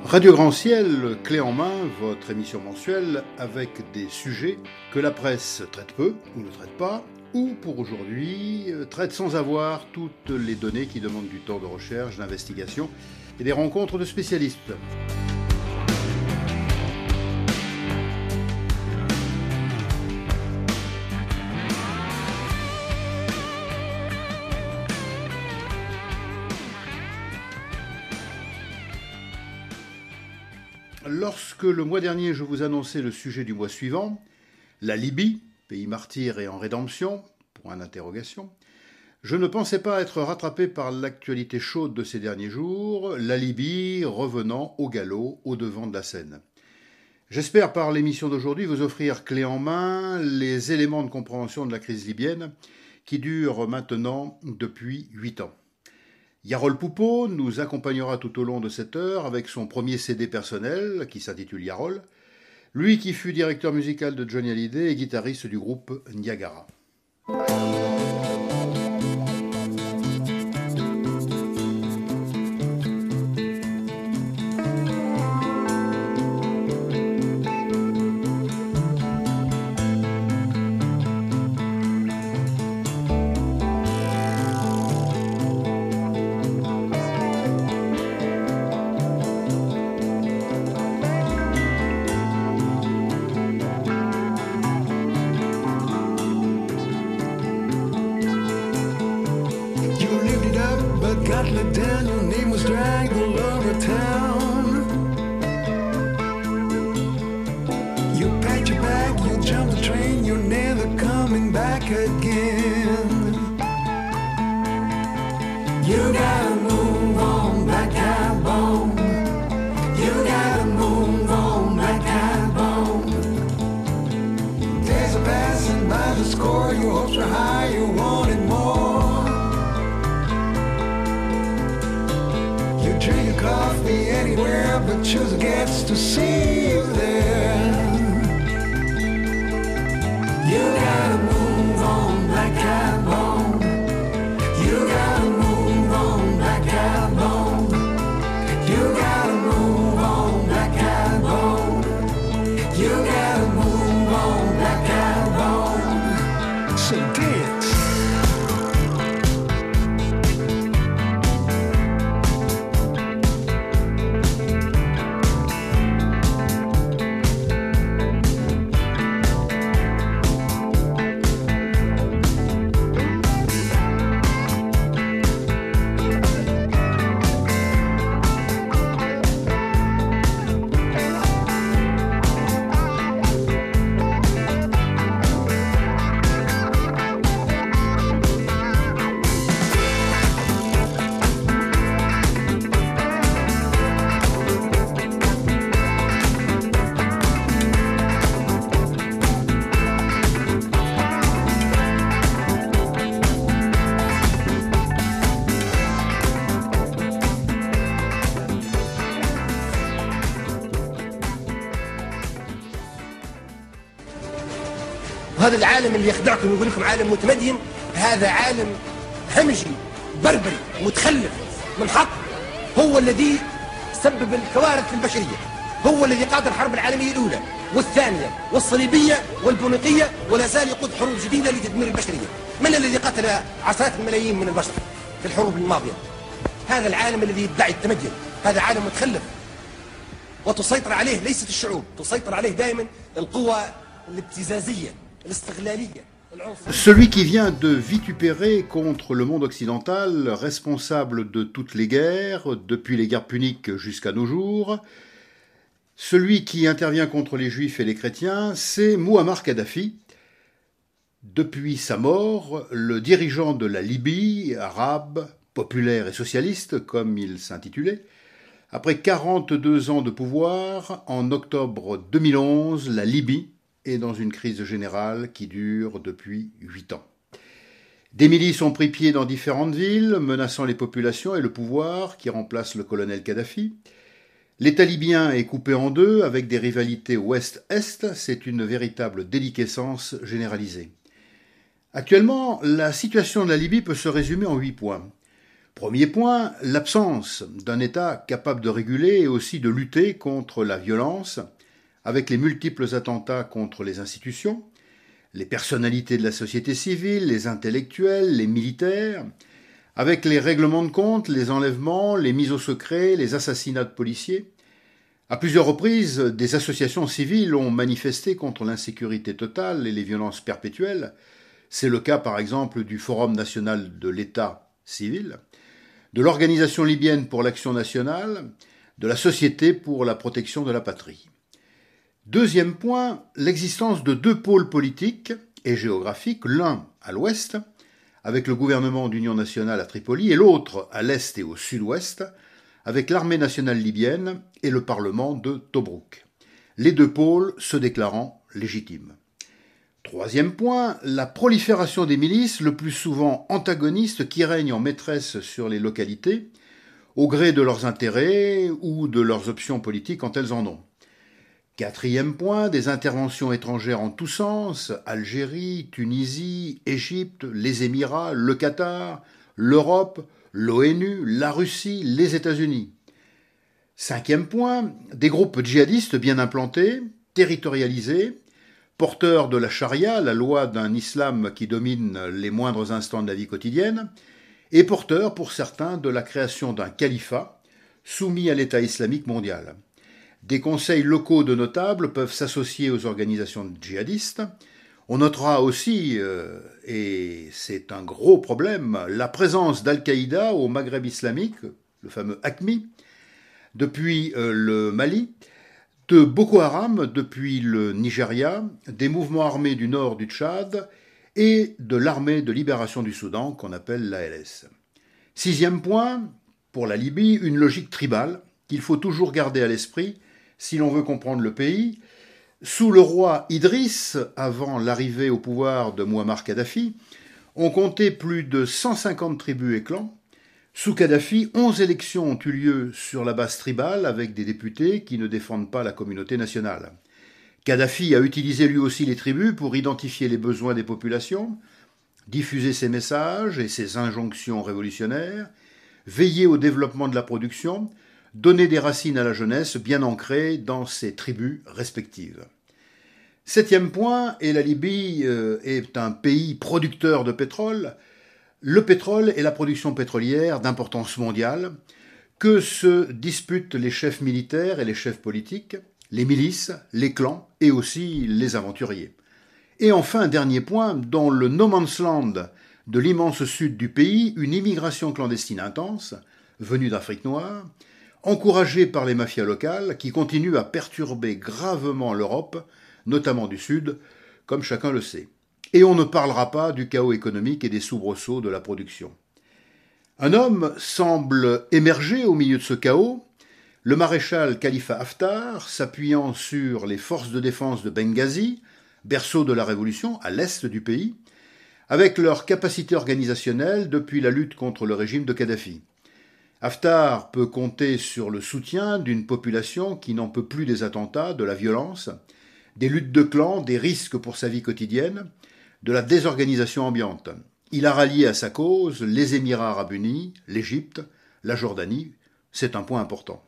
Radio Grand Ciel, clé en main, votre émission mensuelle avec des sujets que la presse traite peu ou ne traite pas, ou pour aujourd'hui, traite sans avoir toutes les données qui demandent du temps de recherche, d'investigation et des rencontres de spécialistes. Lorsque le mois dernier je vous annonçais le sujet du mois suivant, la Libye, pays martyr et en rédemption, point d'interrogation, je ne pensais pas être rattrapé par l'actualité chaude de ces derniers jours, la Libye revenant au galop, au devant de la scène. J'espère par l'émission d'aujourd'hui vous offrir clé en main les éléments de compréhension de la crise libyenne qui dure maintenant depuis 8 ans. Yarol Poupeau nous accompagnera tout au long de cette heure avec son premier CD personnel qui s'intitule Yarol, lui qui fut directeur musical de Johnny Hallyday et guitariste du groupe Niagara. هذا العالم اللي يخدعكم ويقول لكم عالم متمدين، هذا عالم همجي بربري متخلف منحط، هو الذي سبب الكوارث في البشرية، هو الذي قاد الحرب العالمية الأولى والثانية والصليبية والبونيقية ولا زال يقود حروب جديدة لتدمير البشرية. من الذي قتل عشرات الملايين من البشر في الحروب الماضية؟ هذا العالم الذي يدعي التمدن، هذا عالم متخلف وتسيطر عليه ليست الشعوب، تسيطر عليه دائما القوى الابتزازية. Celui qui vient de vitupérer contre le monde occidental, responsable de toutes les guerres, depuis les guerres puniques jusqu'à nos jours, celui qui intervient contre les juifs et les chrétiens, c'est Mouammar Kadhafi. Depuis sa mort, le dirigeant de la Libye, arabe, populaire et socialiste, comme il s'intitulait, après 42 ans de pouvoir, en octobre 2011, la Libye est dans une crise générale qui dure depuis 8 ans. Des milices ont pris pied dans différentes villes, menaçant les populations et le pouvoir qui remplace le colonel Kadhafi. L'État libyen est coupé en deux avec des rivalités ouest-est, c'est une véritable déliquescence généralisée. Actuellement, la situation de la Libye peut se résumer en 8 points. Premier point, l'absence d'un État capable de réguler et aussi de lutter contre la violence, avec les multiples attentats contre les institutions, les personnalités de la société civile, les intellectuels, les militaires, avec les règlements de compte, les enlèvements, les mises au secret, les assassinats de policiers. À plusieurs reprises, des associations civiles ont manifesté contre l'insécurité totale et les violences perpétuelles. C'est le cas par exemple du Forum national de l'État civil, de l'Organisation libyenne pour l'action nationale, de la Société pour la protection de la patrie. Deuxième point, l'existence de deux pôles politiques et géographiques, l'un à l'ouest, avec le gouvernement d'union nationale à Tripoli, et l'autre à l'est et au sud-ouest, avec l'armée nationale libyenne et le parlement de Tobrouk, les deux pôles se déclarant légitimes. Troisième point, la prolifération des milices, le plus souvent antagonistes, qui règnent en maîtresse sur les localités, au gré de leurs intérêts ou de leurs options politiques quand elles en ont. Quatrième point, des interventions étrangères en tous sens, Algérie, Tunisie, Égypte, les Émirats, le Qatar, l'Europe, l'ONU, la Russie, les États-Unis. Cinquième point, des groupes djihadistes bien implantés, territorialisés, porteurs de la charia, la loi d'un islam qui domine les moindres instants de la vie quotidienne, et porteurs pour certains de la création d'un califat soumis à l'État islamique mondial. Des conseils locaux de notables peuvent s'associer aux organisations djihadistes. On notera aussi, et c'est un gros problème, la présence d'Al-Qaïda au Maghreb islamique, le fameux AQMI, depuis le Mali, de Boko Haram depuis le Nigeria, des mouvements armés du nord du Tchad et de l'armée de libération du Soudan qu'on appelle l'ALS. Sixième point, pour la Libye, une logique tribale qu'il faut toujours garder à l'esprit si l'on veut comprendre le pays. Sous le roi Idriss, avant l'arrivée au pouvoir de Mouammar Kadhafi, on comptait plus de 150 tribus et clans. Sous Kadhafi, 11 élections ont eu lieu sur la base tribale avec des députés qui ne défendent pas la communauté nationale. Kadhafi a utilisé lui aussi les tribus pour identifier les besoins des populations, diffuser ses messages et ses injonctions révolutionnaires, veiller au développement de la production, donner des racines à la jeunesse bien ancrée dans ses tribus respectives. Septième point, et la Libye est un pays producteur de pétrole. Le pétrole est la production pétrolière d'importance mondiale que se disputent les chefs militaires et les chefs politiques, les milices, les clans et aussi les aventuriers. Et enfin, dernier point, dans le no man's land de l'immense sud du pays, une immigration clandestine intense, venue d'Afrique noire, encouragée par les mafias locales qui continuent à perturber gravement l'Europe, notamment du sud, comme chacun le sait. Et on ne parlera pas du chaos économique et des soubresauts de la production. Un homme semble émerger au milieu de ce chaos, le maréchal Khalifa Haftar, s'appuyant sur les forces de défense de Benghazi, berceau de la révolution à l'est du pays, avec leur capacité organisationnelle depuis la lutte contre le régime de Kadhafi. Haftar peut compter sur le soutien d'une population qui n'en peut plus des attentats, de la violence, des luttes de clans, des risques pour sa vie quotidienne, de la désorganisation ambiante. Il a rallié à sa cause les Émirats arabes unis, l'Égypte, la Jordanie. C'est un point important.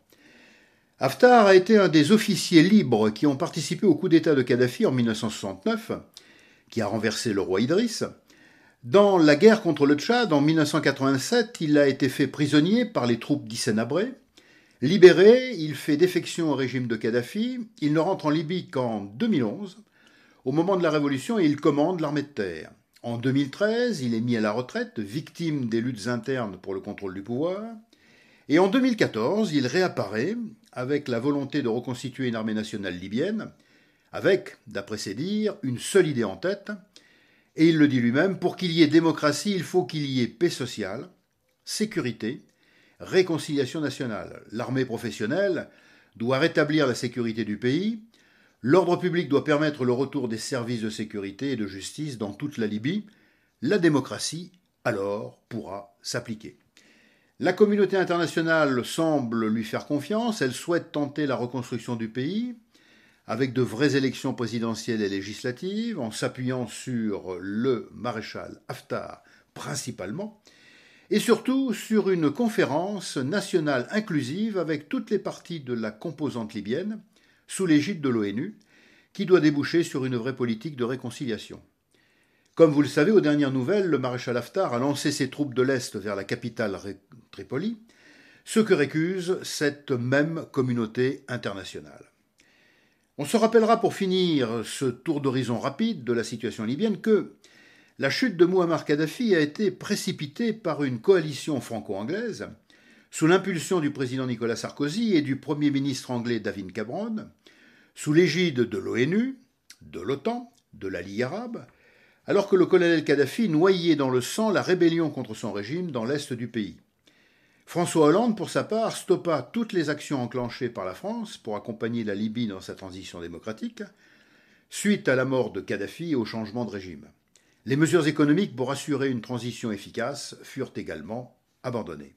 Haftar a été un des officiers libres qui ont participé au coup d'État de Kadhafi en 1969, qui a renversé le roi Idriss. Dans la guerre contre le Tchad, en 1987, il a été fait prisonnier par les troupes d'Hissène Habré. Libéré, il fait défection au régime de Kadhafi. Il ne rentre en Libye qu'en 2011, au moment de la Révolution, et il commande l'armée de terre. En 2013, il est mis à la retraite, victime des luttes internes pour le contrôle du pouvoir. Et en 2014, il réapparaît avec la volonté de reconstituer une armée nationale libyenne, avec, d'après ses dires, une seule idée en tête. Et il le dit lui-même, pour qu'il y ait démocratie, il faut qu'il y ait paix sociale, sécurité, réconciliation nationale. L'armée professionnelle doit rétablir la sécurité du pays. L'ordre public doit permettre le retour des services de sécurité et de justice dans toute la Libye. La démocratie, alors, pourra s'appliquer. La communauté internationale semble lui faire confiance. Elle souhaite tenter la reconstruction du pays avec de vraies élections présidentielles et législatives, en s'appuyant sur le maréchal Haftar principalement. et surtout sur une conférence nationale inclusive avec toutes les parties de la composante libyenne, sous l'égide de l'ONU, qui doit déboucher sur une vraie politique de réconciliation. Comme vous le savez, aux dernières nouvelles, le maréchal Haftar a lancé ses troupes de l'Est vers la capitale Tripoli, ce que récuse cette même communauté internationale. On se rappellera pour finir ce tour d'horizon rapide de la situation libyenne que la chute de Mouammar Kadhafi a été précipitée par une coalition franco-anglaise, sous l'impulsion du président Nicolas Sarkozy et du Premier ministre anglais David Cameron, sous l'égide de l'ONU, de l'OTAN, de la Ligue arabe, alors que le colonel Kadhafi noyait dans le sang la rébellion contre son régime dans l'est du pays. François Hollande, pour sa part, stoppa toutes les actions enclenchées par la France pour accompagner la Libye dans sa transition démocratique, suite à la mort de Kadhafi et au changement de régime. Les mesures économiques pour assurer une transition efficace furent également abandonnées.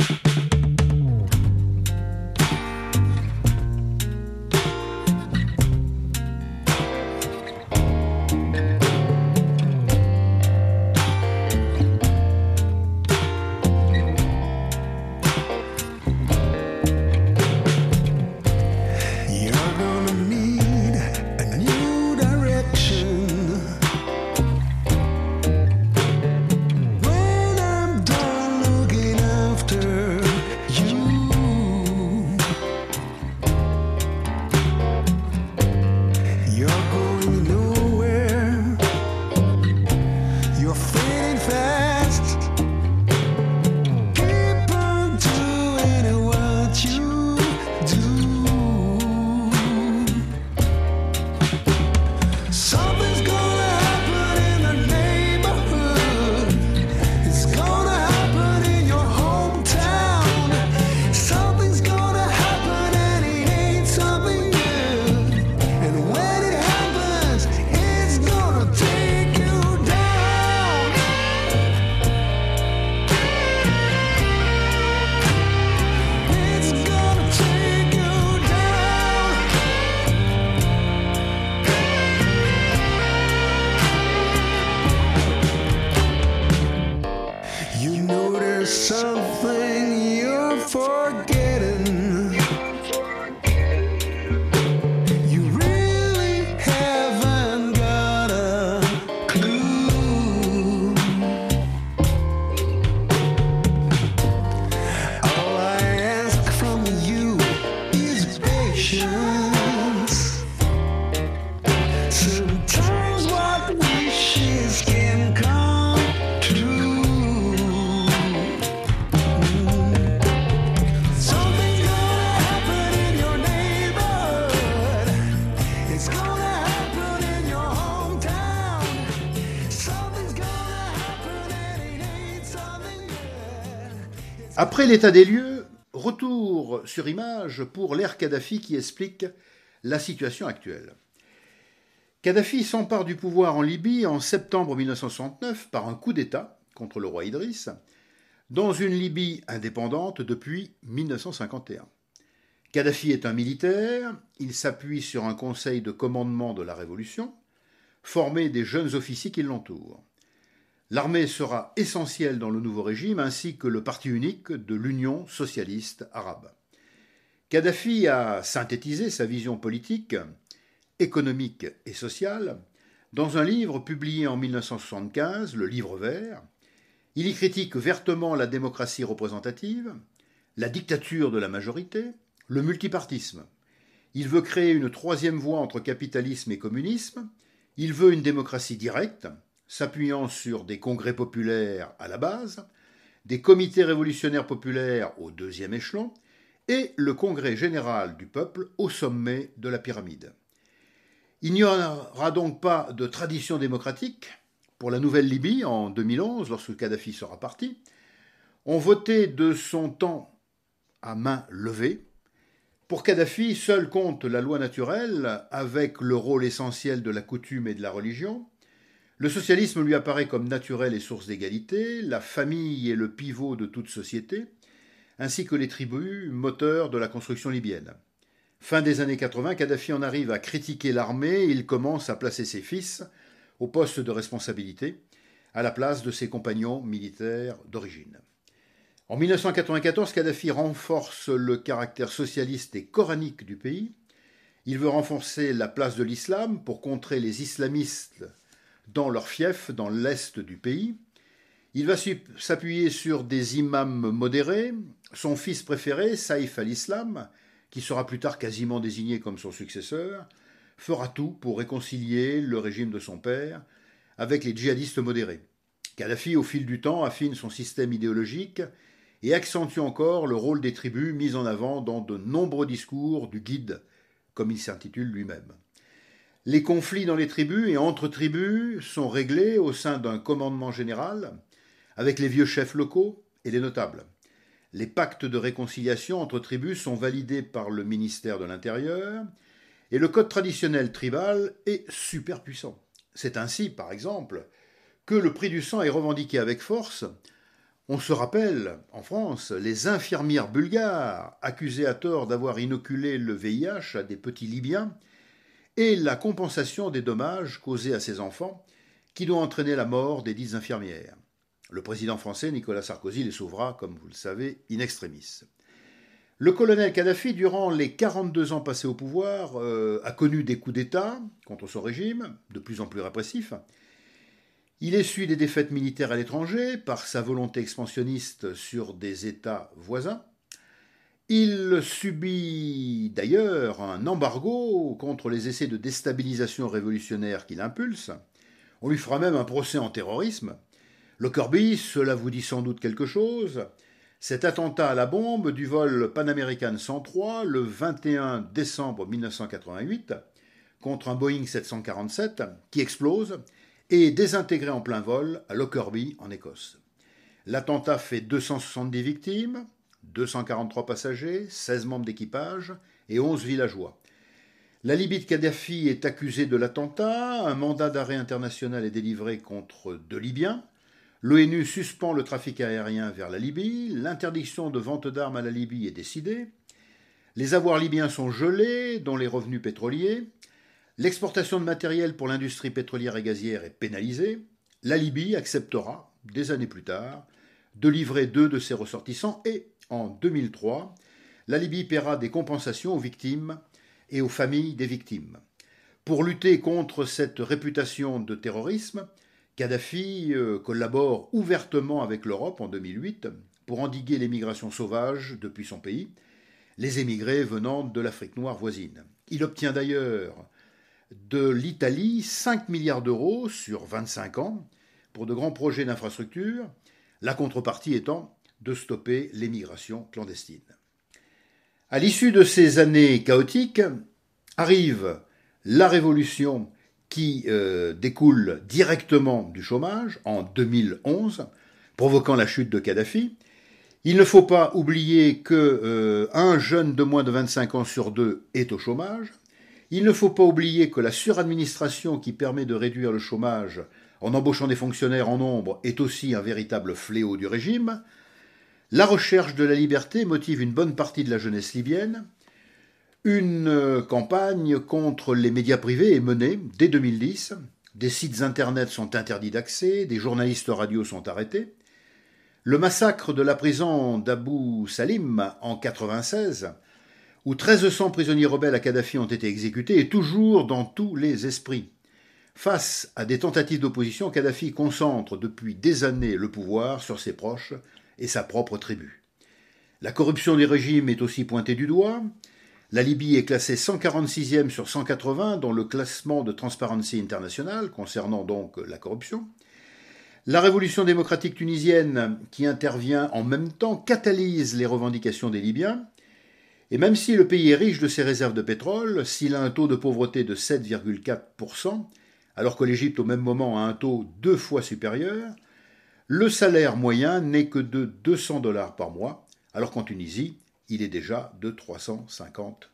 Après l'état des lieux, retour sur image pour l'ère Kadhafi qui explique la situation actuelle. Kadhafi s'empare du pouvoir en Libye en septembre 1969 par un coup d'État contre le roi Idriss, dans une Libye indépendante depuis 1951. Kadhafi est un militaire, il s'appuie sur un conseil de commandement de la Révolution, formé des jeunes officiers qui l'entourent. L'armée sera essentielle dans le nouveau régime ainsi que le parti unique de l'Union socialiste arabe. Kadhafi a synthétisé sa vision politique, économique et sociale dans un livre publié en 1975, le Livre vert. Il y critique vertement la démocratie représentative, la dictature de la majorité, le multipartisme. Il veut créer une troisième voie entre capitalisme et communisme. Il veut une démocratie directe, s'appuyant sur des congrès populaires à la base, des comités révolutionnaires populaires au deuxième échelon et le congrès général du peuple au sommet de la pyramide. Il n'y aura donc pas de tradition démocratique pour la nouvelle Libye en 2011, lorsque Kadhafi sera parti. On votait de son temps à main levée. Pour Kadhafi, seul compte la loi naturelle, avec le rôle essentiel de la coutume et de la religion. Le socialisme lui apparaît comme naturel et source d'égalité, la famille est le pivot de toute société, ainsi que les tribus, moteurs de la construction libyenne. Fin des années 80, Kadhafi en arrive à critiquer l'armée et il commence à placer ses fils au poste de responsabilité, à la place de ses compagnons militaires d'origine. En 1994, Kadhafi renforce le caractère socialiste et coranique du pays. Il veut renforcer la place de l'islam pour contrer les islamistes dans leur fief dans l'est du pays. Il va s'appuyer sur des imams modérés. Son fils préféré, Saïf al-Islam, qui sera plus tard quasiment désigné comme son successeur, fera tout pour réconcilier le régime de son père avec les djihadistes modérés. Kadhafi, au fil du temps, affine son système idéologique et accentue encore le rôle des tribus mis en avant dans de nombreux discours du guide, comme il s'intitule lui-même. Les conflits dans les tribus et entre tribus sont réglés au sein d'un commandement général avec les vieux chefs locaux et les notables. Les pactes de réconciliation entre tribus sont validés par le ministère de l'Intérieur et le code traditionnel tribal est super puissant. C'est ainsi, par exemple, que le prix du sang est revendiqué avec force. On se rappelle, en France, les infirmières bulgares accusées à tort d'avoir inoculé le VIH à des petits Libyens et la compensation des dommages causés à ces enfants qui doit entraîner la mort des dites infirmières. Le président français Nicolas Sarkozy les sauvera, comme vous le savez, in extremis. Le colonel Kadhafi, durant les 42 ans passés au pouvoir, a connu des coups d'État contre son régime, de plus en plus répressif. Il essuie des défaites militaires à l'étranger par sa volonté expansionniste sur des États voisins. Il subit d'ailleurs un embargo contre les essais de déstabilisation révolutionnaire qu'il impulse. On lui fera même un procès en terrorisme. Lockerbie, cela vous dit sans doute quelque chose. Cet attentat à la bombe du vol Pan American 103 le 21 décembre 1988 contre un Boeing 747 qui explose et est désintégré en plein vol à Lockerbie en Écosse. L'attentat fait 270 victimes, 243 passagers, 16 membres d'équipage et 11 villageois. La Libye de Kadhafi est accusée de l'attentat, un mandat d'arrêt international est délivré contre 2 Libyens. L'ONU suspend le trafic aérien vers la Libye, l'interdiction de vente d'armes à la Libye est décidée, les avoirs libyens sont gelés, dont les revenus pétroliers, l'exportation de matériel pour l'industrie pétrolière et gazière est pénalisée, la Libye acceptera, des années plus tard, de livrer 2 de ses ressortissants et, en 2003, la Libye paiera des compensations aux victimes et aux familles des victimes. Pour lutter contre cette réputation de terrorisme, Kadhafi collabore ouvertement avec l'Europe en 2008 pour endiguer l'émigration sauvage depuis son pays, les émigrés venant de l'Afrique noire voisine. Il obtient d'ailleurs de l'Italie 5 milliards d'euros sur 25 ans pour de grands projets d'infrastructure, la contrepartie étant de stopper l'émigration clandestine. À l'issue de ces années chaotiques, arrive la révolution qui découle directement du chômage en 2011, provoquant la chute de Kadhafi. Il ne faut pas oublier qu'un jeune de moins de 25 ans sur 2 est au chômage. Il ne faut pas oublier que la suradministration qui permet de réduire le chômage en embauchant des fonctionnaires en nombre est aussi un véritable fléau du régime. La recherche de la liberté motive une bonne partie de la jeunesse libyenne. Une campagne contre les médias privés est menée dès 2010. Des sites internet sont interdits d'accès, des journalistes radio sont arrêtés. Le massacre de la prison d'Abu Salim en 1996, où 1300 prisonniers rebelles à Kadhafi ont été exécutés, est toujours dans tous les esprits. Face à des tentatives d'opposition, Kadhafi concentre depuis des années le pouvoir sur ses proches et sa propre tribu. La corruption des régimes est aussi pointée du doigt. La Libye est classée 146e sur 180 dans le classement de Transparency International, concernant donc la corruption. La révolution démocratique tunisienne, qui intervient en même temps, catalyse les revendications des Libyens. Et même si le pays est riche de ses réserves de pétrole, s'il a un taux de pauvreté de 7,4%, alors que l'Égypte au même moment a un taux 2 fois supérieur, le salaire moyen n'est que de $200 par mois, alors qu'en Tunisie, il est déjà de $350.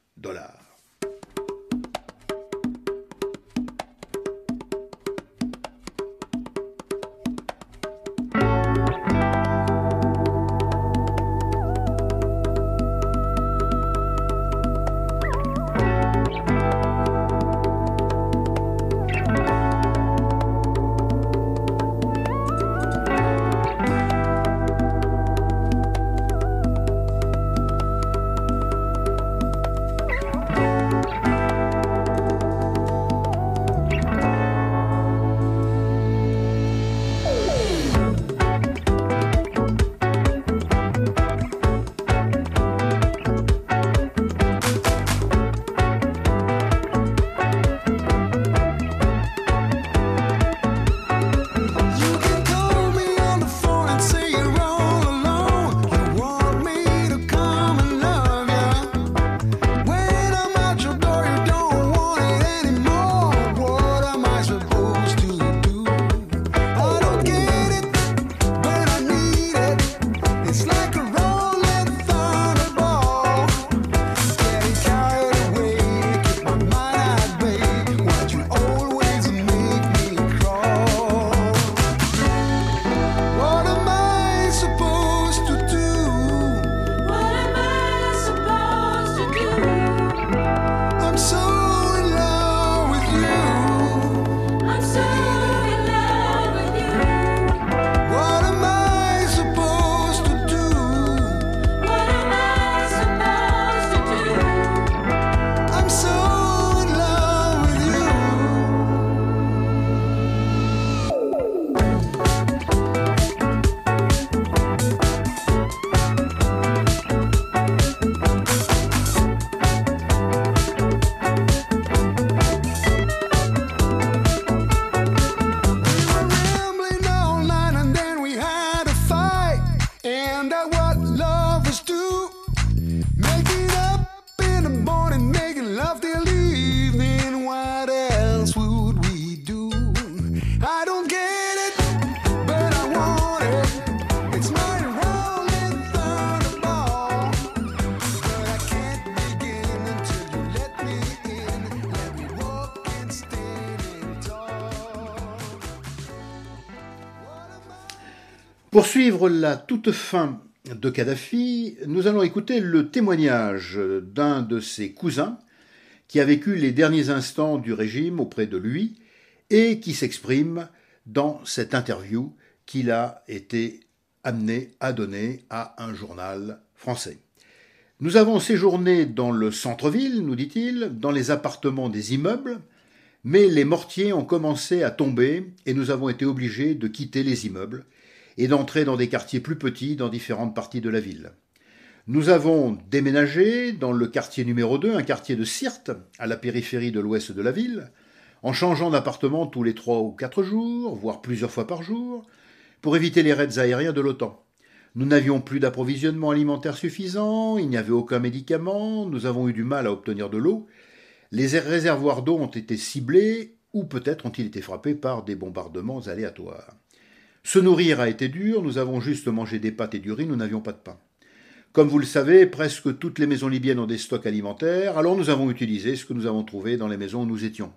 Pour suivre la toute fin de Kadhafi, nous allons écouter le témoignage d'un de ses cousins qui a vécu les derniers instants du régime auprès de lui et qui s'exprime dans cette interview qu'il a été amené à donner à un journal français. Nous avons séjourné dans le centre-ville, nous dit-il, dans les appartements des immeubles, mais les mortiers ont commencé à tomber et nous avons été obligés de quitter les immeubles et d'entrer dans des quartiers plus petits dans différentes parties de la ville. Nous avons déménagé dans le quartier numéro 2, un quartier de Sirte, à la périphérie de l'ouest de la ville, en changeant d'appartement tous les 3 ou 4 jours, voire plusieurs fois par jour, pour éviter les raids aériens de l'OTAN. Nous n'avions plus d'approvisionnement alimentaire suffisant, il n'y avait aucun médicament, nous avons eu du mal à obtenir de l'eau, les réservoirs d'eau ont été ciblés, ou peut-être ont-ils été frappés par des bombardements aléatoires. Se nourrir a été dur, nous avons juste mangé des pâtes et du riz, nous n'avions pas de pain. Comme vous le savez, presque toutes les maisons libyennes ont des stocks alimentaires, alors nous avons utilisé ce que nous avons trouvé dans les maisons où nous étions.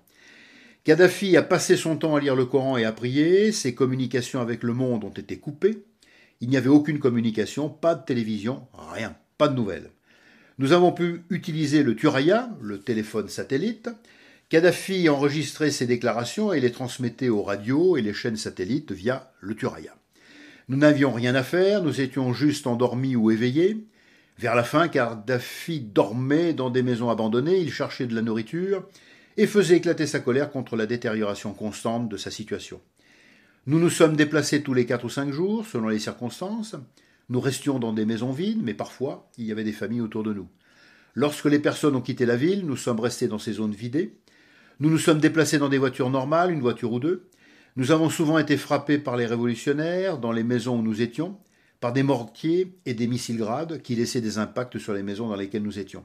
Kadhafi a passé son temps à lire le Coran et à prier, ses communications avec le monde ont été coupées, il n'y avait aucune communication, pas de télévision, rien, pas de nouvelles. Nous avons pu utiliser le Thuraya, le téléphone satellite. Kadhafi enregistrait ses déclarations et les transmettait aux radios et les chaînes satellites via le Thuraya. Nous n'avions rien à faire, nous étions juste endormis ou éveillés. Vers la fin, Kadhafi dormait dans des maisons abandonnées, il cherchait de la nourriture et faisait éclater sa colère contre la détérioration constante de sa situation. Nous nous sommes déplacés tous les 4 ou 5 jours, selon les circonstances. Nous restions dans des maisons vides, mais parfois, il y avait des familles autour de nous. Lorsque les personnes ont quitté la ville, nous sommes restés dans ces zones vidées. Nous nous sommes déplacés dans des voitures normales, une voiture ou deux. Nous avons souvent été frappés par les révolutionnaires, dans les maisons où nous étions, par des mortiers et des missiles grades qui laissaient des impacts sur les maisons dans lesquelles nous étions.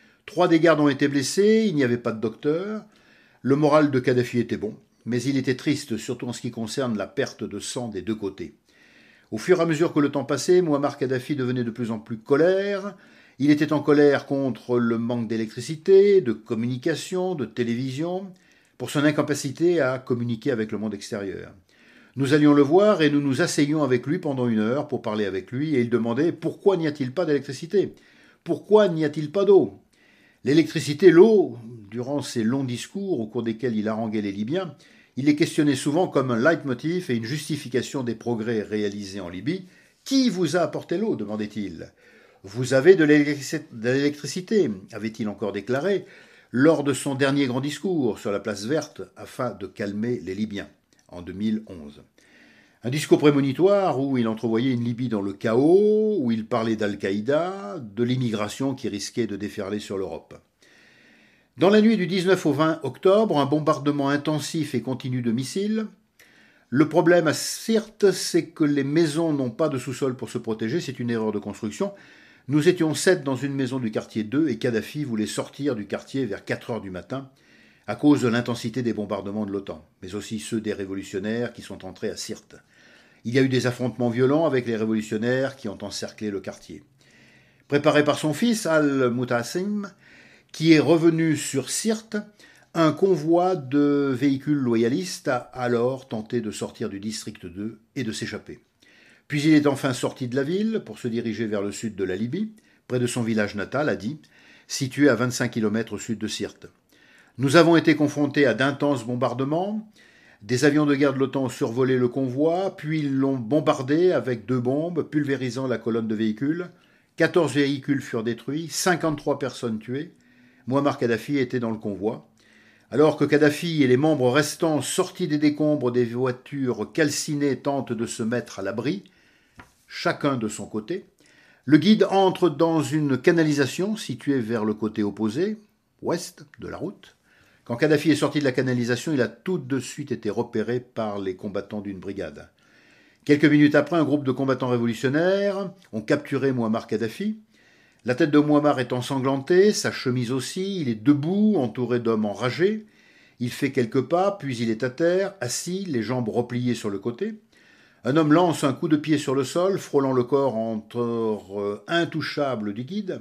3 des gardes ont été blessés, il n'y avait pas de docteur. Le moral de Kadhafi était bon, mais il était triste, surtout en ce qui concerne la perte de sang des 2 côtés. Au fur et à mesure que le temps passait, Mouammar Kadhafi devenait de plus en plus colère. Il était en colère contre le manque d'électricité, de communication, de télévision, pour son incapacité à communiquer avec le monde extérieur. Nous allions le voir et nous nous asseyions avec lui pendant 1 heure pour parler avec lui et il demandait « Pourquoi n'y a-t-il pas d'électricité ? Pourquoi n'y a-t-il pas d'eau ?» L'électricité, l'eau, durant ces longs discours au cours desquels il haranguait les Libyens, il les questionnait souvent comme un leitmotiv et une justification des progrès réalisés en Libye. « Qui vous a apporté l'eau ?» demandait-il. « Vous avez de l'électricité » avait-il encore déclaré lors de son dernier grand discours sur la place verte afin de calmer les Libyens en 2011. Un discours prémonitoire où il entrevoyait une Libye dans le chaos, où il parlait d'Al-Qaïda, de l'immigration qui risquait de déferler sur l'Europe. Dans la nuit du 19 au 20 octobre, un bombardement intensif et continu de missiles. Le problème à Sirte, c'est que les maisons n'ont pas de sous-sol pour se protéger, c'est une erreur de construction. Nous étions 7 dans une maison du quartier 2 et Kadhafi voulait sortir du quartier vers 4 heures du matin à cause de l'intensité des bombardements de l'OTAN, mais aussi ceux des révolutionnaires qui sont entrés à Sirte. Il y a eu des affrontements violents avec les révolutionnaires qui ont encerclé le quartier. Préparé par son fils, Al-Mutassim, qui est revenu sur Sirte, un convoi de véhicules loyalistes a alors tenté de sortir du district 2 et de s'échapper. Puis il est enfin sorti de la ville pour se diriger vers le sud de la Libye, près de son village natal, Hadi, situé à 25 km au sud de Sirte. Nous avons été confrontés à d'intenses bombardements. Des avions de guerre de l'OTAN ont survolé le convoi, puis ils l'ont bombardé avec 2 bombes, pulvérisant la colonne de véhicules. 14 véhicules furent détruits, 53 personnes tuées. Mouammar Kadhafi était dans le convoi. Alors que Kadhafi et les membres restants sortis des décombres des voitures calcinées tentent de se mettre à l'abri, chacun de son côté, le guide entre dans une canalisation située vers le côté opposé, ouest de la route. Quand Kadhafi est sorti de la canalisation, il a tout de suite été repéré par les combattants d'une brigade. Quelques minutes après, un groupe de combattants révolutionnaires ont capturé Mouammar Kadhafi. La tête de Mouammar est ensanglantée, sa chemise aussi, il est debout, entouré d'hommes enragés. Il fait quelques pas, puis il est à terre, assis, les jambes repliées sur le côté. Un homme lance un coup de pied sur le sol, frôlant le corps entre intouchable du guide.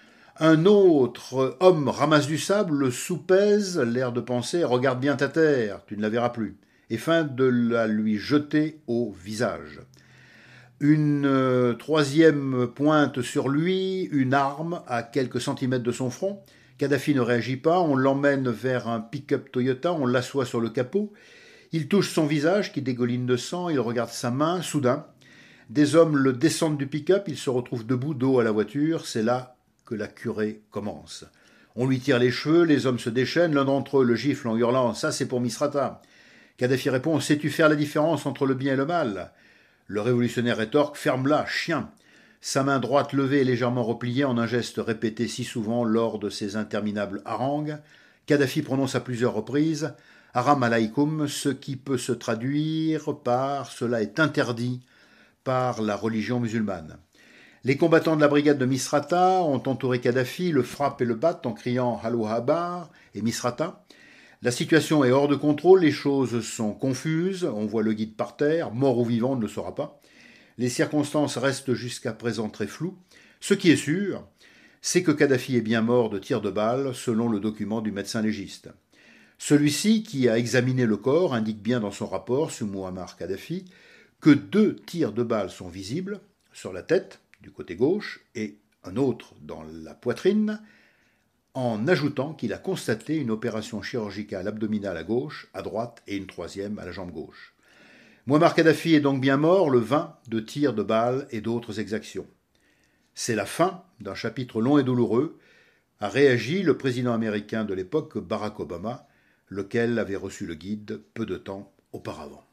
Un autre homme ramasse du sable, le soupèse, l'air de penser « Regarde bien ta terre, tu ne la verras plus », et feint de la lui jeter au visage. Une troisième pointe sur lui, une arme à quelques centimètres de son front. Kadhafi ne réagit pas, on l'emmène vers un pick-up Toyota, on l'assoit sur le capot. Il touche son visage qui dégouline de sang, il regarde sa main, soudain. Des hommes le descendent du pick-up, il se retrouve debout, dos à la voiture, c'est là que la curée commence. On lui tire les cheveux, les hommes se déchaînent, l'un d'entre eux le gifle en hurlant « Ça c'est pour Misrata ». Kadhafi répond « Sais-tu faire la différence entre le bien et le mal ?» Le révolutionnaire rétorque « Ferme-la, chien !» Sa main droite levée et légèrement repliée en un geste répété si souvent lors de ses interminables harangues, Kadhafi prononce à plusieurs reprises « Haram alaïkoum », ce qui peut se traduire par « Cela est interdit » par la religion musulmane. Les combattants de la brigade de Misrata ont entouré Kadhafi, le frappent et le battent en criant « Allahu Akbar » et « Misrata ». La situation est hors de contrôle, les choses sont confuses, on voit le guide par terre, mort ou vivant, on ne le saura pas. Les circonstances restent jusqu'à présent très floues. Ce qui est sûr, c'est que Kadhafi est bien mort de tirs de balles, selon le document du médecin légiste. Celui-ci, qui a examiné le corps, indique bien dans son rapport sur Mouammar Kadhafi que 2 tirs de balles sont visibles, sur la tête, du côté gauche, et un autre dans la poitrine, en ajoutant qu'il a constaté une opération chirurgicale abdominale à gauche, à droite et une troisième à la jambe gauche. Mouammar Kadhafi est donc bien mort le 20 de tirs de balles et d'autres exactions. C'est la fin d'un chapitre long et douloureux, a réagi le président américain de l'époque Barack Obama, lequel avait reçu le guide peu de temps auparavant.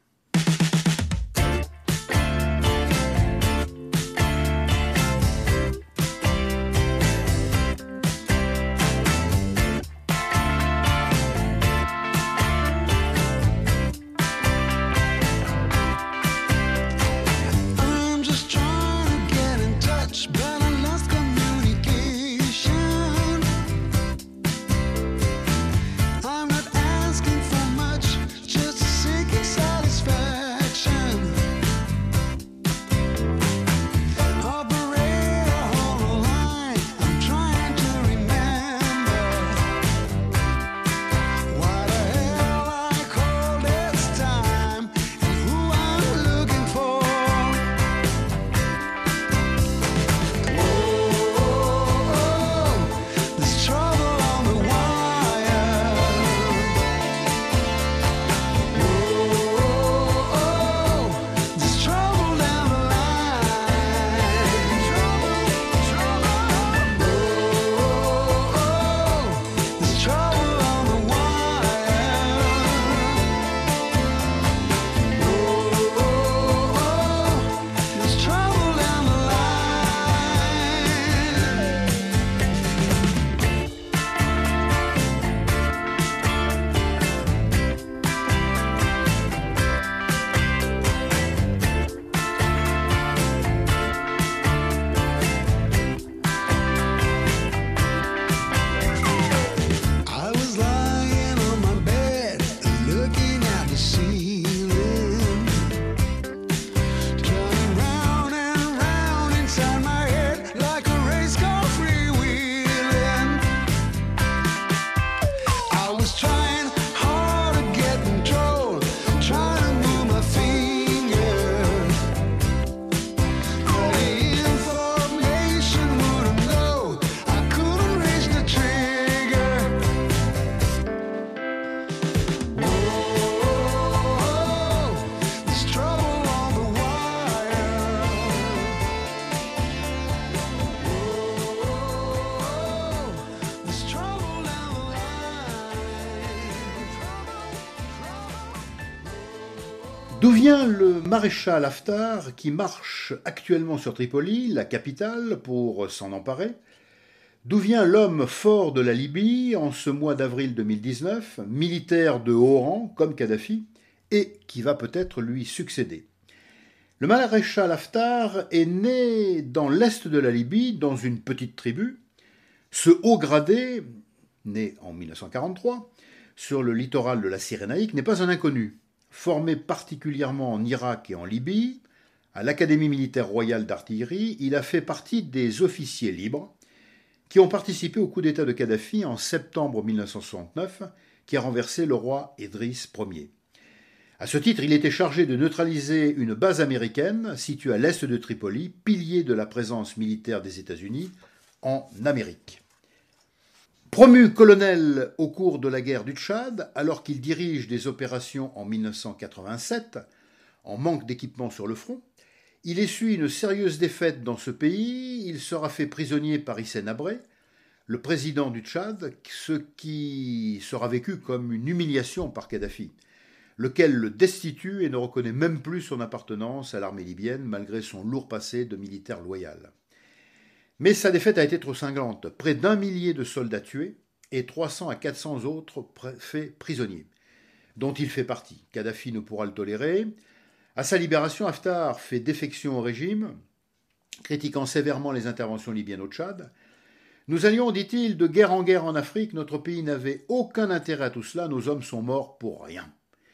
D'où vient le maréchal Haftar qui marche actuellement sur Tripoli, la capitale, pour s'en emparer? D'où vient l'homme fort de la Libye en ce mois d'avril 2019, militaire de haut rang comme Kadhafi, et qui va peut-être lui succéder? Le maréchal Haftar est né dans l'est de la Libye, dans une petite tribu. Ce haut gradé, né en 1943, sur le littoral de la Cyrénaïque, n'est pas un inconnu. Formé particulièrement en Irak et en Libye, à l'Académie militaire royale d'artillerie, il a fait partie des officiers libres qui ont participé au coup d'État de Kadhafi en septembre 1969, qui a renversé le roi Idriss Ier. À ce titre, il était chargé de neutraliser une base américaine située à l'est de Tripoli, pilier de la présence militaire des États-Unis en Amérique. Promu colonel au cours de la guerre du Tchad, alors qu'il dirige des opérations en 1987, en manque d'équipement sur le front, il essuie une sérieuse défaite dans ce pays, il sera fait prisonnier par Hissène Habré, le président du Tchad, ce qui sera vécu comme une humiliation par Kadhafi, lequel le destitue et ne reconnaît même plus son appartenance à l'armée libyenne malgré son lourd passé de militaire loyal. Mais sa défaite a été trop cinglante, près d'1 millier de soldats tués et 300 à 400 autres faits prisonniers, dont il fait partie. Kadhafi ne pourra le tolérer. À sa libération, Haftar fait défection au régime, critiquant sévèrement les interventions libyennes au Tchad. Nous allions, dit-il, de guerre en Afrique, notre pays n'avait aucun intérêt à tout cela, nos hommes sont morts pour rien.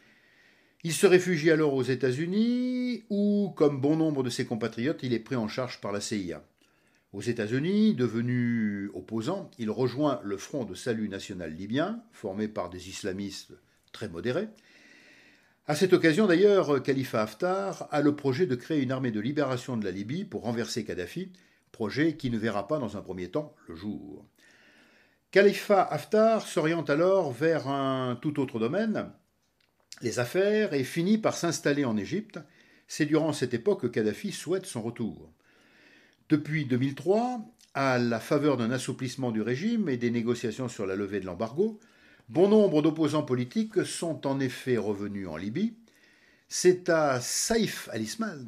Il se réfugie alors aux États-Unis, où, comme bon nombre de ses compatriotes, il est pris en charge par la CIA. Aux États-Unis, devenu opposant, il rejoint le Front de Salut National libyen, formé par des islamistes très modérés. À cette occasion, d'ailleurs, Khalifa Haftar a le projet de créer une armée de libération de la Libye pour renverser Kadhafi, projet qui ne verra pas dans un premier temps le jour. Khalifa Haftar s'oriente alors vers un tout autre domaine, les affaires, et finit par s'installer en Égypte. C'est durant cette époque que Kadhafi souhaite son retour. Depuis 2003, à la faveur d'un assouplissement du régime et des négociations sur la levée de l'embargo, bon nombre d'opposants politiques sont en effet revenus en Libye. C'est à Saïf al-Islam,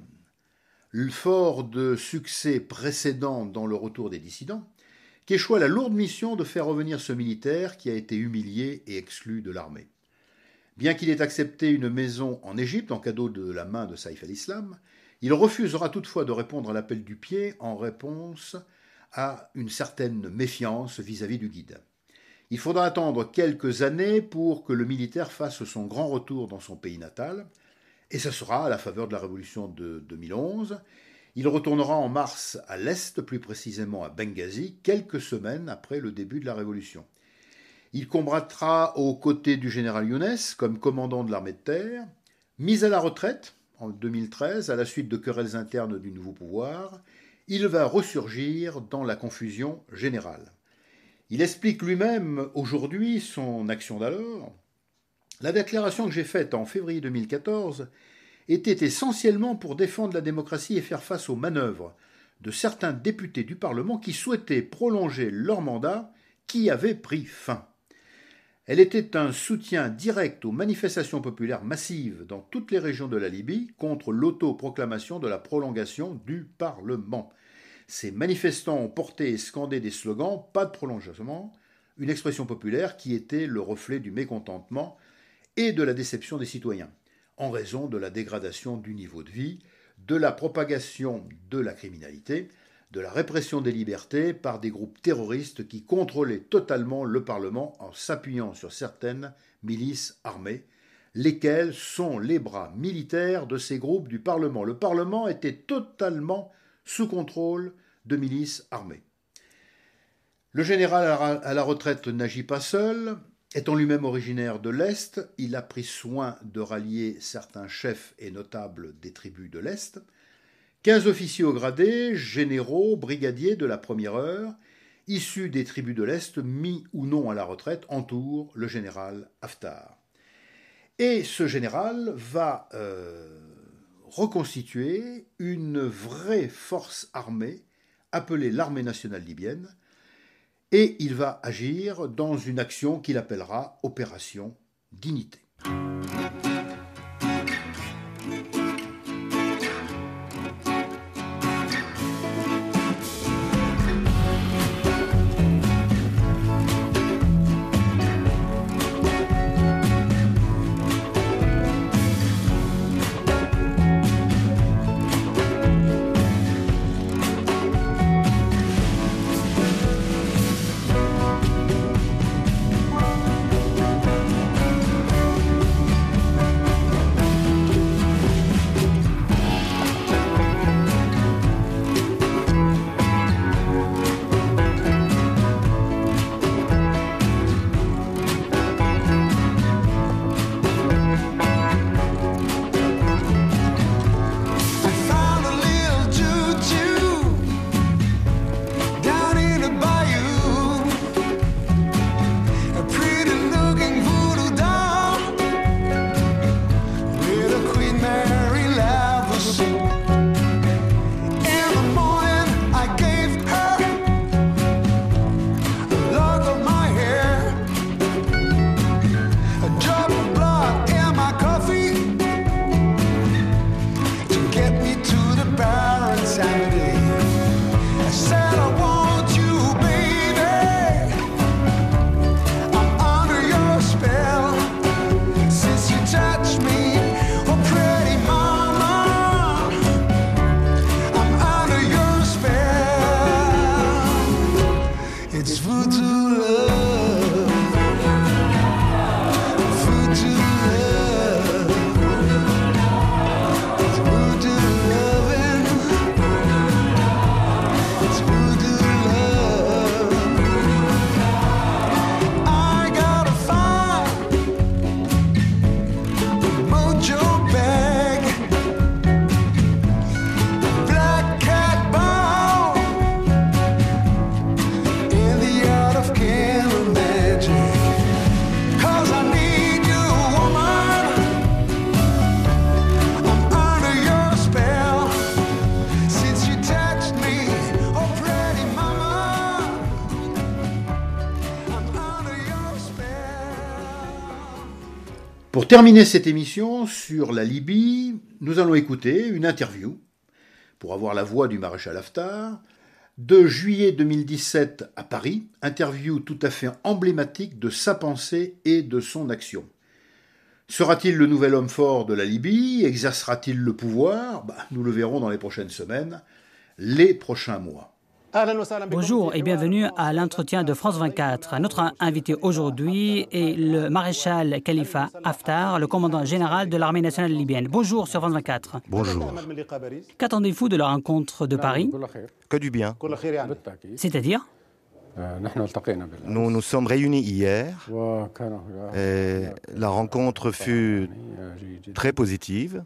fort de succès précédent dans le retour des dissidents, qu'échoua la lourde mission de faire revenir ce militaire qui a été humilié et exclu de l'armée. Bien qu'il ait accepté une maison en Égypte en cadeau de la main de Saïf al-Islam, il refusera toutefois de répondre à l'appel du pied en réponse à une certaine méfiance vis-à-vis du guide. Il faudra attendre quelques années pour que le militaire fasse son grand retour dans son pays natal, et ce sera à la faveur de la révolution de 2011. Il retournera en mars à l'est, plus précisément à Benghazi, quelques semaines après le début de la révolution. Il combattra aux côtés du général Younes comme commandant de l'armée de terre, mis à la retraite en 2013, à la suite de querelles internes du nouveau pouvoir, il va ressurgir dans la confusion générale. Il explique lui-même aujourd'hui son action d'alors. La déclaration que j'ai faite en février 2014 était essentiellement pour défendre la démocratie et faire face aux manœuvres de certains députés du Parlement qui souhaitaient prolonger leur mandat qui avait pris fin. Elle était un soutien direct aux manifestations populaires massives dans toutes les régions de la Libye contre l'autoproclamation de la prolongation du Parlement. Ces manifestants ont porté et scandé des slogans « pas de prolongement », une expression populaire qui était le reflet du mécontentement et de la déception des citoyens, en raison de la dégradation du niveau de vie, de la propagation de la criminalité, de la répression des libertés par des groupes terroristes qui contrôlaient totalement le Parlement en s'appuyant sur certaines milices armées, lesquelles sont les bras militaires de ces groupes du Parlement. Le Parlement était totalement sous contrôle de milices armées. Le général à la retraite n'agit pas seul. Étant lui-même originaire de l'Est, il a pris soin de rallier certains chefs et notables des tribus de l'Est. 15 officiers au gradé, généraux, brigadiers de la première heure, issus des tribus de l'Est, mis ou non à la retraite, entourent le général Haftar. Et ce général va reconstituer une vraie force armée, appelée l'armée nationale libyenne, et il va agir dans une action qu'il appellera Opération Dignité. It's voodoo love. Voodoo love. It's voodoo loving. It's voodoo love. I gotta find the mojo bag. Black cat bone in the art of candle magic. 'Cause I need you, woman. I'm under your spell. Since you touched me, oh pretty mama. I'm under your spell. Pour terminer cette émission sur la Libye, nous allons écouter une interview, pour avoir la voix du maréchal Haftar, de juillet 2017 à Paris, interview tout à fait emblématique de sa pensée et de son action. Sera-t-il le nouvel homme fort de la Libye? Exercera-t-il le pouvoir? Nous le verrons dans les prochaines semaines, les prochains mois. Bonjour et bienvenue à l'entretien de France 24. Notre invité aujourd'hui est le maréchal Khalifa Haftar, le commandant général de l'armée nationale libyenne. Bonjour sur France 24. Bonjour. Qu'attendez-vous de la rencontre de Paris? Que du bien. C'est-à-dire? Nous nous sommes réunis hier et la rencontre fut très positive.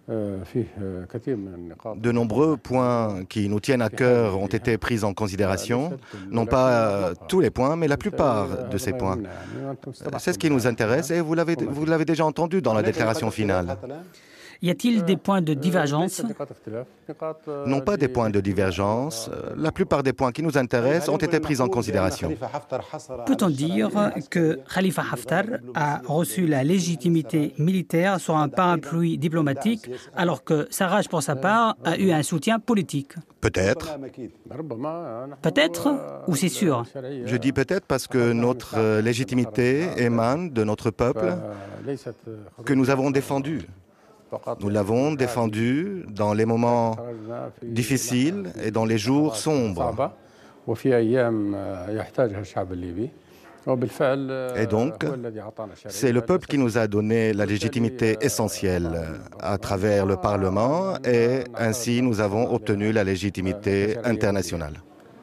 De nombreux points qui nous tiennent à cœur ont été pris en considération. Non pas tous les points, mais la plupart de ces points. C'est ce qui nous intéresse et vous l'avez déjà entendu dans la déclaration finale. Y a-t-il des points de divergence? Non pas des points de divergence. La plupart des points qui nous intéressent ont été pris en considération. Peut-on dire que Khalifa Haftar a reçu la légitimité militaire sur un parapluie diplomatique, alors que Sarraj, pour sa part, a eu un soutien politique? Peut-être. Peut-être ou c'est sûr? Je dis peut-être parce que notre légitimité émane de notre peuple que nous avons défendu. Nous l'avons défendu dans les moments difficiles et dans les jours sombres. Et donc, c'est le peuple qui nous a donné la légitimité essentielle à travers le Parlement et ainsi nous avons obtenu la légitimité internationale.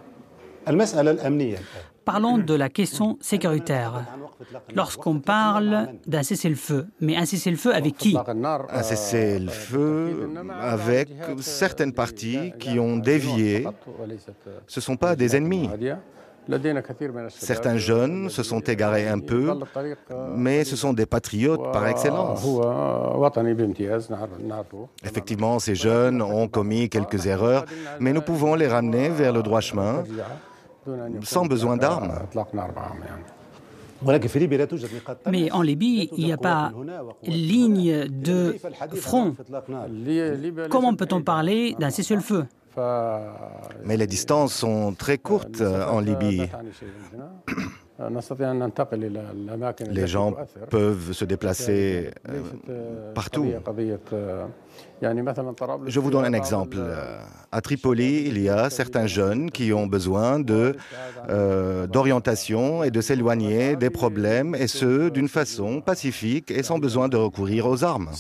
Parlons de la question sécuritaire. Lorsqu'on parle d'un cessez-le-feu, mais un cessez-le-feu avec qui? Un cessez-le-feu avec certaines parties qui ont dévié. Ce ne sont pas des ennemis. Certains jeunes se sont égarés un peu, mais ce sont des patriotes par excellence. Effectivement, ces jeunes ont commis quelques erreurs, mais nous pouvons les ramener vers le droit chemin sans besoin d'armes. Mais en Libye, il n'y a pas ligne de front. Comment peut-on parler d'un cessez-le-feu? Mais les distances sont très courtes en Libye. Les gens peuvent se déplacer partout. Je vous donne un exemple. À Tripoli, il y a certains jeunes qui ont besoin d'orientation et de s'éloigner des problèmes, et ce, d'une façon pacifique et sans besoin de recourir aux armes.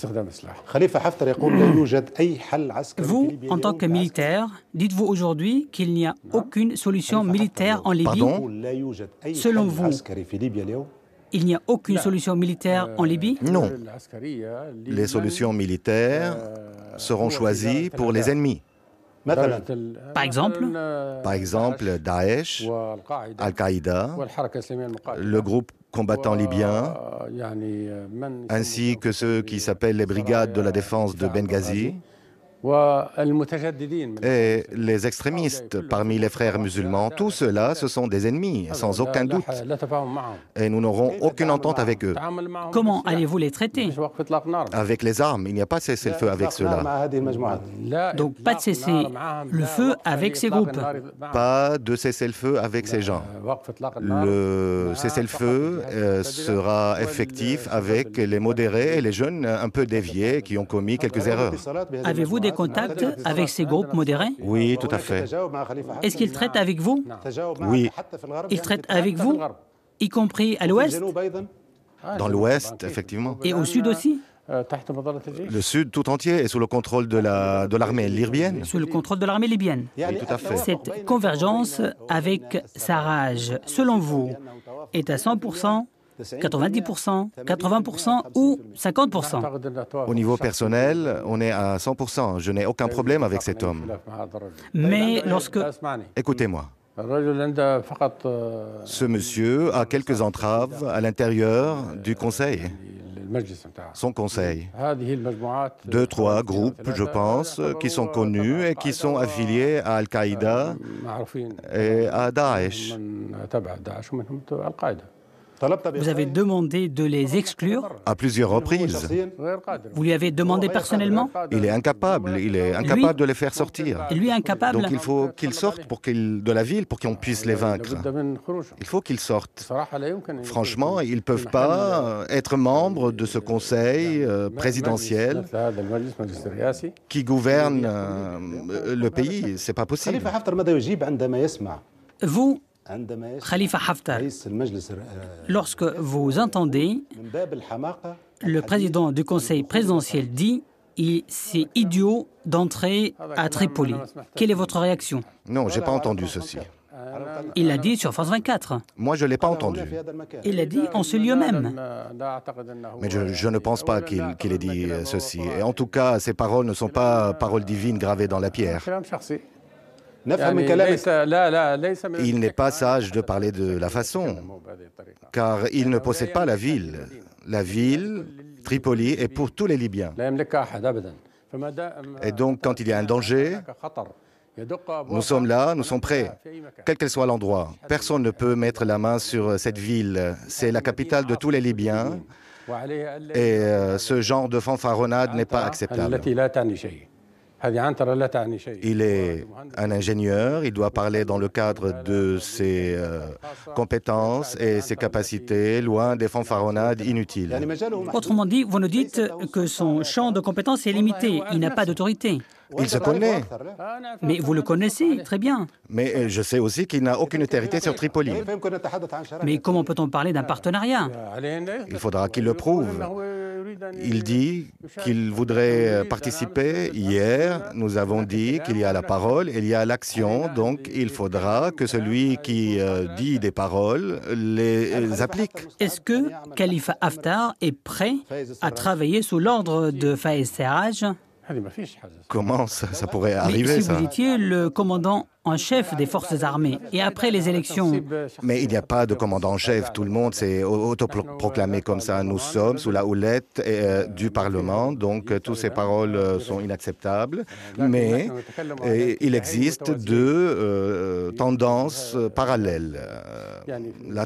Vous, en tant que militaire, dites-vous aujourd'hui qu'il n'y a aucune solution militaire en Libye? Pardon? Selon vous, il n'y a aucune solution militaire en Libye? Non. Les solutions militaires seront choisies pour les ennemis. Par exemple? Par exemple, Daesh, Al-Qaïda, le groupe combattant libyen, ainsi que ceux qui s'appellent les brigades de la défense de Benghazi, et les extrémistes parmi les frères musulmans. Tous ceux-là, ce sont des ennemis, sans aucun doute. Et nous n'aurons aucune entente avec eux. Comment allez-vous les traiter? Avec les armes, il n'y a pas cessez-le-feu avec ceux-là. Donc pas de cessez-le-feu avec ces groupes? Pas de cessez-le-feu avec ces gens. Le cessez-le-feu sera effectif avec les modérés et les jeunes un peu déviés qui ont commis quelques erreurs. Avez-vous des contacts avec ces groupes modérés? Oui, tout à fait. Est-ce qu'ils traitent avec vous? Oui, Ils traitent avec vous, y compris à l'ouest dans l'Ouest, effectivement. et au sud aussi? Le Sud tout entier est sous le contrôle de l'armée libyenne. Sous le contrôle de l'armée libyenne. Oui, tout à fait. Cette convergence avec Sarraj, selon vous, est à 100%, 90%, 80% ou 50%? Au niveau personnel, on est à 100%. Je n'ai aucun problème avec cet homme. Mais lorsque... Écoutez-moi. Ce monsieur a quelques entraves à l'intérieur du conseil, son conseil. 2, 3 groupes, je pense, qui sont connus et qui sont affiliés à Al-Qaïda et à Daesh. Vous avez demandé de les exclure? À plusieurs reprises. Vous lui avez demandé personnellement? Il est incapable de les faire sortir. Lui est incapable? Donc il faut qu'ils sortent de la ville pour qu'on puisse les vaincre. Il faut qu'ils sortent. Franchement, ils ne peuvent pas être membres de ce conseil présidentiel qui gouverne le pays. Ce n'est pas possible. Vous, Khalifa Haftar, lorsque vous entendez le président du conseil présidentiel dit « c'est idiot d'entrer à Tripoli », quelle est votre réaction? Non, je n'ai pas entendu ceci. Il l'a dit sur France 24. Moi, je ne l'ai pas entendu. Il l'a dit en ce lieu même. Mais je ne pense pas qu'il ait dit ceci. Et en tout cas, ces paroles ne sont pas paroles divines gravées dans la pierre. Il n'est pas sage de parler de la façon, car il ne possède pas la ville. La ville, Tripoli, est pour tous les Libyens. Et donc, quand il y a un danger, nous sommes là, nous sommes prêts, quel que soit l'endroit. Personne ne peut mettre la main sur cette ville. C'est la capitale de tous les Libyens, et ce genre de fanfaronnade n'est pas acceptable. Il est un ingénieur, il doit parler dans le cadre de ses compétences et ses capacités, loin des fanfaronnades inutiles. Autrement dit, vous nous dites que son champ de compétences est limité, il n'a pas d'autorité. Il se connaît. Mais vous le connaissez très bien. Mais je sais aussi qu'il n'a aucune autorité sur Tripoli. Mais comment peut-on parler d'un partenariat? Il faudra qu'il le prouve. Il dit qu'il voudrait participer. Hier, nous avons dit qu'il y a la parole et il y a l'action. Donc, il faudra que celui qui dit des paroles les applique. Est-ce que Khalifa Haftar est prêt à travailler sous l'ordre de Fayez Sarraj? Comment ça pourrait arriver, mais si ça? vous étiez le commandant en chef des forces armées et après les élections... Mais il n'y a pas de commandant en chef. Tout le monde s'est autoproclamé comme ça. Nous sommes sous la houlette du Parlement, donc toutes ces paroles sont inacceptables. Mais il existe deux tendances parallèles. La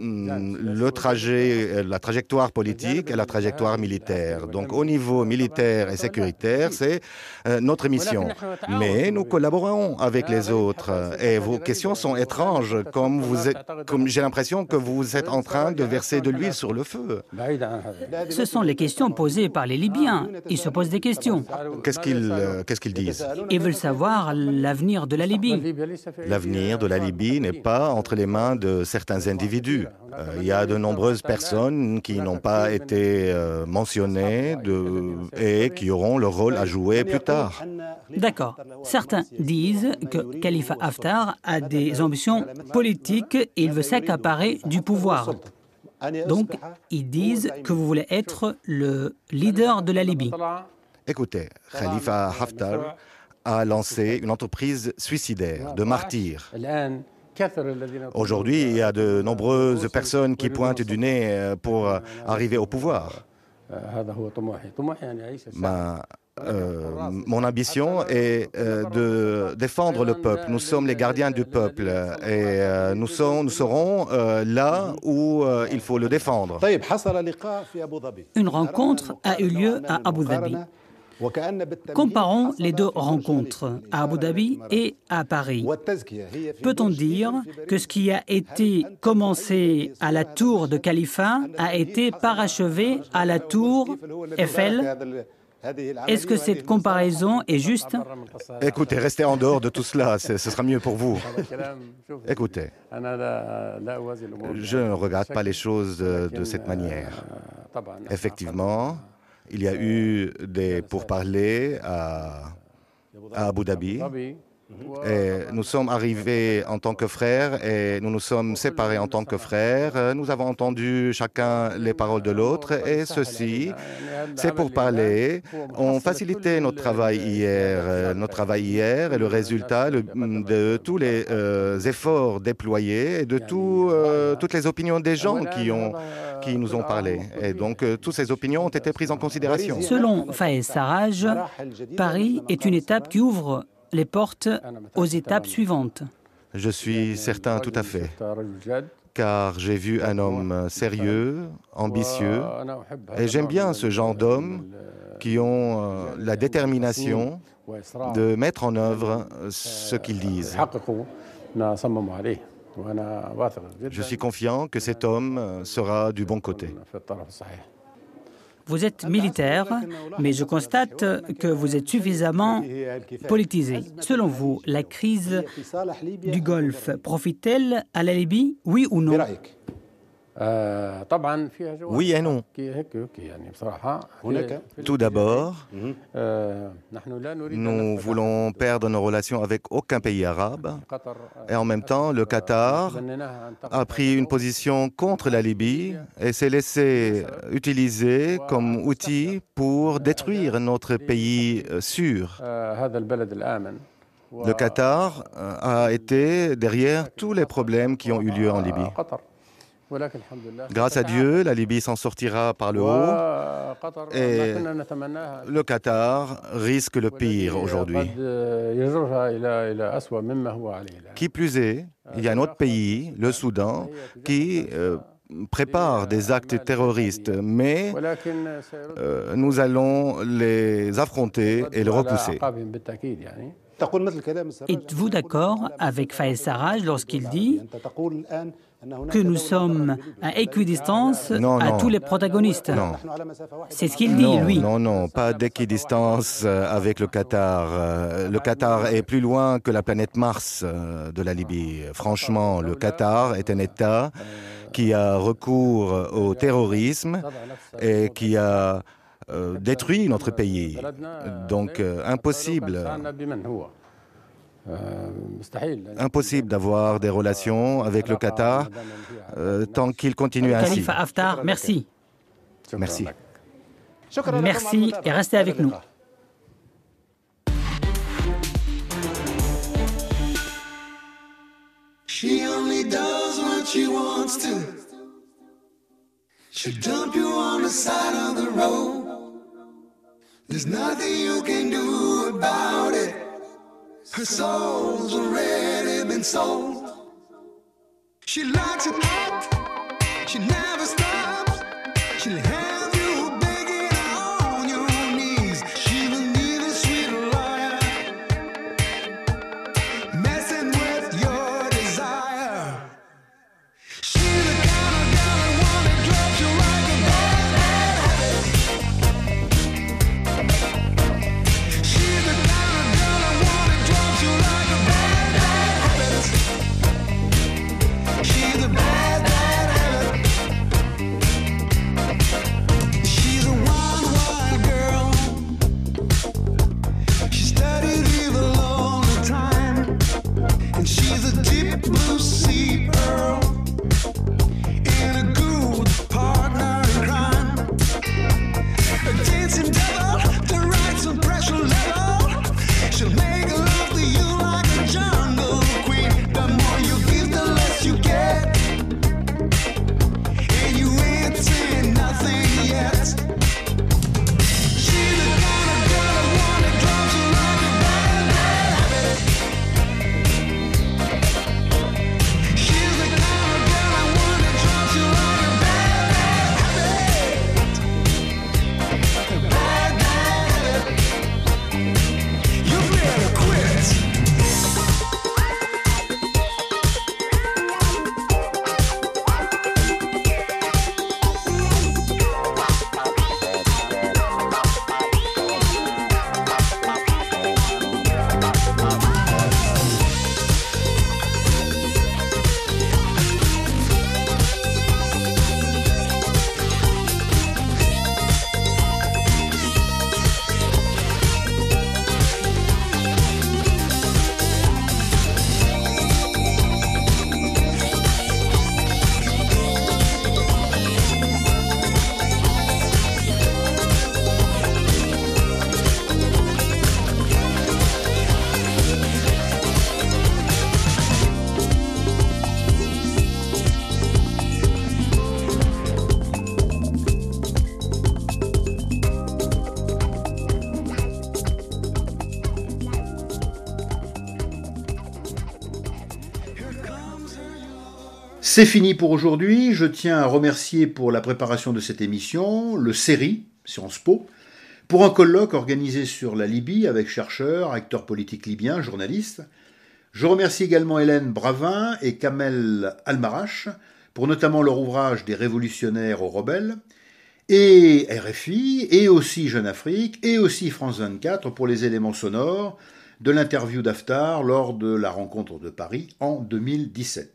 trajectoire politique et la trajectoire militaire. Donc au niveau militaire et sécuritaire, c'est notre mission. Mais nous collaborons avec les autres. Et vos questions sont étranges, comme j'ai l'impression que vous êtes en train de verser de l'huile sur le feu. Ce sont les questions posées par les Libyens. Ils se posent des questions. Qu'est-ce qu'ils disent? Ils veulent savoir l'avenir de la Libye. L'avenir de la Libye n'est pas entre les mains de certains individus. Il y a de nombreuses personnes qui n'ont pas été mentionnées et qui auront leur rôle à jouer plus tard. D'accord. Certains disent que Khalifa Haftar a des ambitions politiques et il veut s'accaparer du pouvoir. Donc, ils disent que vous voulez être le leader de la Libye. Écoutez, Khalifa Haftar a lancé une entreprise suicidaire de martyrs. Aujourd'hui, il y a de nombreuses personnes qui pointent du nez pour arriver au pouvoir. Mon ambition est de défendre le peuple. Nous sommes les gardiens du peuple et nous serons là où il faut le défendre. Une rencontre a eu lieu à Abu Dhabi. Comparons les deux rencontres, à Abu Dhabi et à Paris. Peut-on dire que ce qui a été commencé à la tour de Khalifa a été parachevé à la tour Eiffel? Est-ce que cette comparaison est juste? Écoutez, restez en dehors de tout cela, ce sera mieux pour vous. Écoutez, je ne regarde pas les choses de cette manière. Effectivement, il y a eu des pourparlers à Abu Dhabi. Et nous sommes arrivés en tant que frères et nous nous sommes séparés en tant que frères. Nous avons entendu chacun les paroles de l'autre et ceci, c'est pour parler. On facilitait notre travail hier et le résultat de tous les efforts déployés et de toutes les opinions des gens qui nous ont parlé. Et donc, toutes ces opinions ont été prises en considération. Selon Fayez Sarraj, Paris est une étape qui ouvre les portes aux étapes suivantes. Je suis certain tout à fait, car j'ai vu un homme sérieux, ambitieux, et j'aime bien ce genre d'hommes qui ont la détermination de mettre en œuvre ce qu'ils disent. Je suis confiant que cet homme sera du bon côté. Vous êtes militaire, mais je constate que vous êtes suffisamment politisé. Selon vous, la crise du Golfe profite-t-elle à la Libye, oui ou non? Oui et non. Tout d'abord, nous voulons perdre nos relations avec aucun pays arabe. Et en même temps, le Qatar a pris une position contre la Libye et s'est laissé utiliser comme outil pour détruire notre pays sûr. Le Qatar a été derrière tous les problèmes qui ont eu lieu en Libye. Grâce à Dieu, la Libye s'en sortira par le haut et le Qatar risque le pire aujourd'hui. Qui plus est, il y a un autre pays, le Soudan, qui prépare des actes terroristes, mais nous allons les affronter et les repousser. Êtes-vous d'accord avec Fayez Sarraj lorsqu'il dit que nous sommes à équidistance à tous les protagonistes? Non. C'est ce qu'il dit, lui. Non, pas d'équidistance avec le Qatar. Le Qatar est plus loin que la planète Mars de la Libye. Franchement, le Qatar est un État qui a recours au terrorisme et qui a détruit notre pays. Donc, impossible d'avoir des relations avec le Qatar tant qu'il continue ainsi. Khalifa Haftar, merci. Merci. Merci et restez avec nous. She only does what she wants to. She'll dump you on the side of the road. There's nothing you can do about it. Her soul's already been sold. She likes it up, she never stops. She'll have you begging on your knees. She will need a sweet liar, messing with your desire. She's the kind of girl that wanna drop you like a bad habit. She's the kind of girl that wanna drop you like a bad habit. She's a bad habit. C'est fini pour aujourd'hui. Je tiens à remercier pour la préparation de cette émission le CERI, Sciences Po, pour un colloque organisé sur la Libye avec chercheurs, acteurs politiques libyens, journalistes. Je remercie également Hélène Bravin et Kamel Almarache pour notamment leur ouvrage « Des révolutionnaires aux rebelles », et RFI, et aussi Jeune Afrique, et aussi France 24 pour les éléments sonores de l'interview d'Haftar lors de la rencontre de Paris en 2017.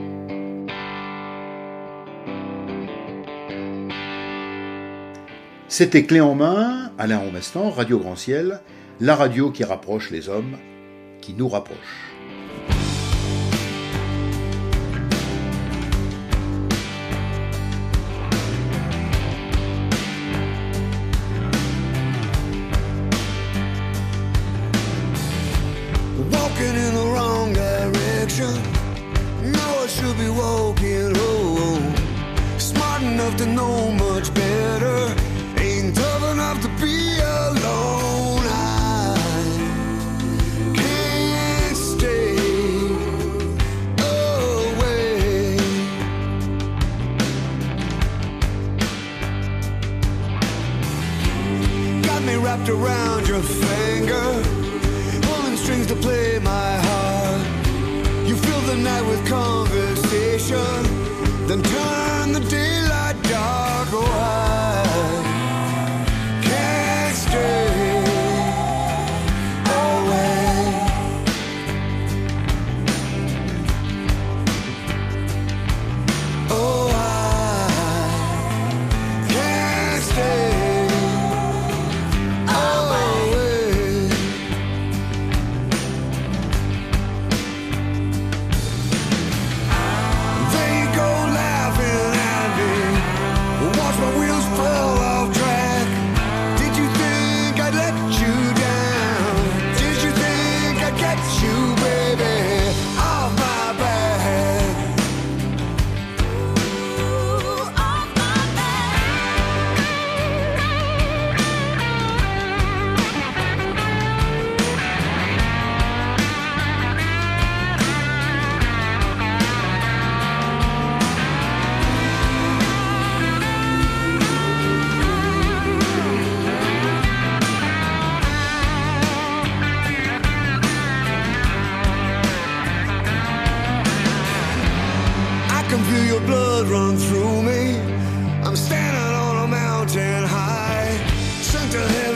C'était Clé en main, Alain Romestan, Radio Grand Ciel, la radio qui rapproche les hommes, qui nous rapproche. Walking in the wrong direction. No, I should be walking home. Smart enough to know much better. Ain't tough enough to be alone. I can't stay away. Got me wrapped around your finger, pulling strings to play my heart. You fill the night with conversation, then turn the daylight dark. Oh, I can't stay away. Oh, I can't stay away. They go laughing at me, watch my wheels fall off track. Did you think I'd let you down? Did you think I'd get you, baby, off my back? Off my back. I can feel your blood run through me. I'm standing on a mountain high, sent to heaven.